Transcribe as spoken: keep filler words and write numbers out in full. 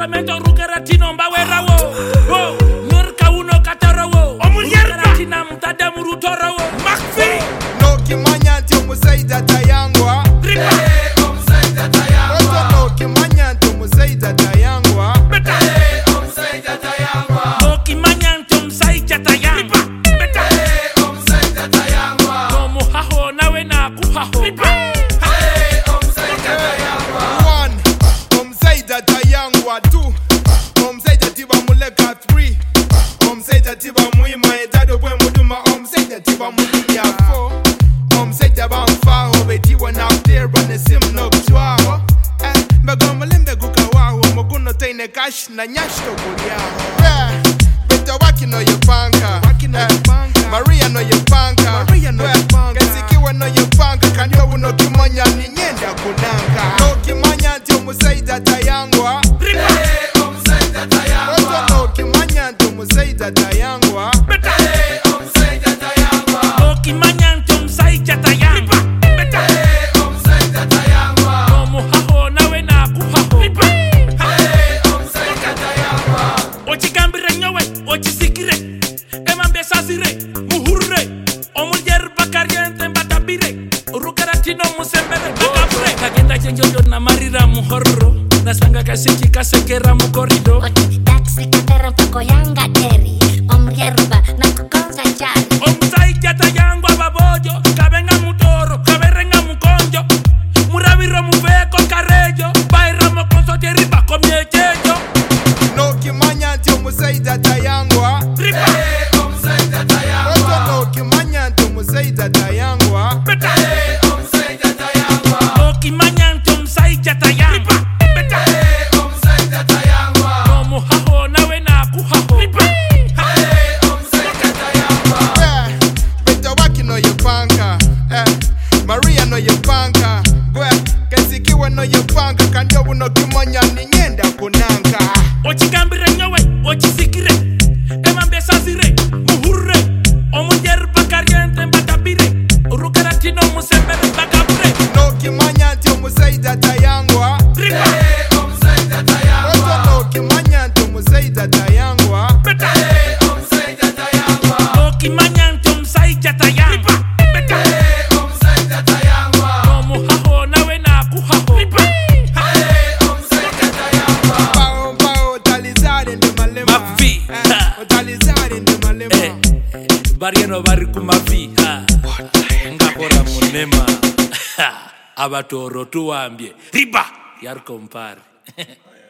Sacramento rukeratino mbawerawo wo Nurka uno katarawo Omuleratina mutade murutorowo Makfi No kimanya nti omusaija tayangwa Ripa Hey omusaija tayangwa No kimanya nti omusaija tayangwa Hey omusaija tayangwa No kimanya nti omusaija tayangwa Hey omusaija tayangwa No muhaho nawe nakuhaho Hey omusaija tayangwa One omusaija tayangwa Two omusaija tiba muleka Three omusaija tiba mwima etado bwe muduma omusaija tiba mulya Four omusaija bamfaho betiwa nakuterwa nesimu nokutwaho mbega mulembe gukawaho muguno taine cash na nyash togulyaho beta wakino yepanga Maria no yepanga Kesikiwa no yepanga kanyo buno kimanya ni nyenda kunanga No kimanya nti omusaija tayangwa Hey omusaija tayangwa No kimanya nti omusaija tayangwa Hey omusaija tayangwa No kimanya nti omusaija tayangwa Hey omusaija tayangwa No muhaho nawe nakuhaho Hey omusaija tayangwa Ochigambire nyowe ochisikire Emambye sazire muhurre Omulyer bakariente mbatabire Rukeratino musembere bakabure Kagenda chenjojo na marira muhorro Nasanga kasiki kasekera mukorido Taxi katera mpako yanga teri Omrierba na kukonza chali Omusaija tayangwa babojo Kabenga mutoro, kaberenga mukonjo Muraviro muveko karejo Baira mokonso teriba komyechejo No kimanya nti omusaija tayangwa Hey omusaija tayangwa No kimanya nti omusaija tayangwa Hey omusaija tayangwa No kimanya nti omusaija tayangwa Hey omusaija tayangwa No muhaho nawe nakuhaho Hey omusaija tayangwa Beta wakino yepanga Maria no yepanga Kesikiwa no yepanga kanyo buno kimanya ni nyenda kunanga Ochigambire nyowe ochisikire Emambye sazire muhurre Omulyer bakariente mbatabire Rukeratino musembere bakabure No kimanya nti omusaija tayangwa Hey omusaija tayangwa No kimanya nti omusaija tayangwa Hey omusaija tayangwa No kimanya nti omusaija tayangwa Hey omusaija tayangwa No muhaho nawe nakuhaho Hey omusaija tayangwa Pao pao talizare ndi malema Mavi. Talizare ndi malema Eh, Barieno bari kumavi Ngakora munema Abatoro tuwambye Riba Yarkompare